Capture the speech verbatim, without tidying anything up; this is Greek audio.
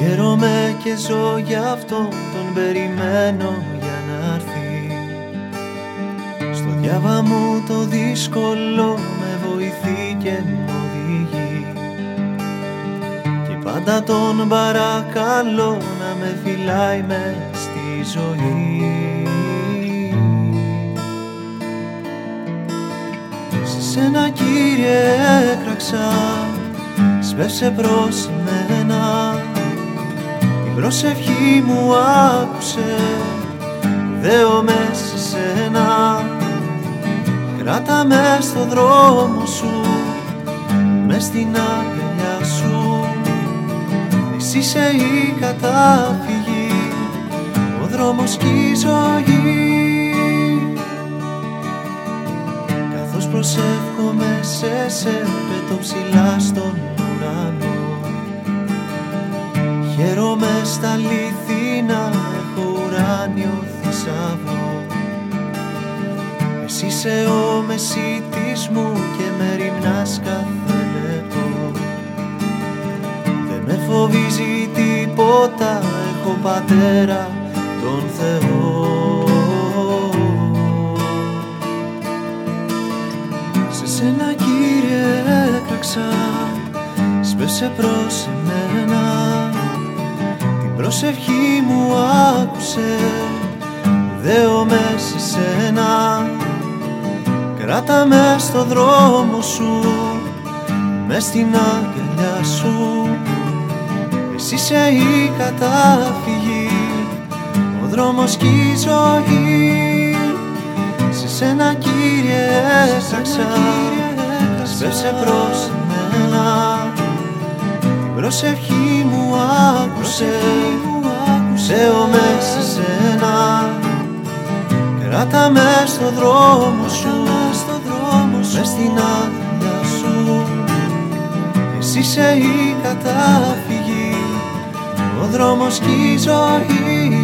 Χαίρομαι και ζω γι' αυτό, τον περιμένω για να έρθει. Στο διάβα μου το δύσκολο με βοηθεί και μ' οδηγεί. Και πάντα τον παρακαλώ να με φυλάει μες στη ζωή. Σε σένα Κύριε έκραξα, σπεύσε προς μένα. Την προσευχή μου άκουσε, δέομαι σε σένα. Κράτα με στο δρόμο σου, μες στην αγκαλιά σου. Εσύ είσαι η κατάφυγη, ο δρόμος και η ζωή. Καθώς προσεύχομαι σε σε πετώ ψηλά στον ουρανό. Χαίρομαι στα αληθινά, έχω ουράνιο θησαυρό. Εσύ είσαι ο μεσίτης μου και με ρημνάς κάθε λεπτό. Δεν με φοβίζει τίποτα, έχω πατέρα τον Θεό. Σε σένα Κύριε έκραξα, σπεύσε προς εμένα. Την προσευχή μου άκουσε, δέομαι σε σένα. Κράτα με στο δρόμο σου, μες στην αγκαλιά σου. Εσύ είσαι η κατάφυγη, ο δρόμος και η ζωή. Σε σένα Κύριε έκραξα, σπεύσε προς εμένα. Την προσευχή μου άκουσε, δέομαι σε σένα. Κράτα με στο δρόμο σου, μες στην αγκαλιά σου. Εσύ είσαι η κατάφυγη, ο δρόμος και η ζωή.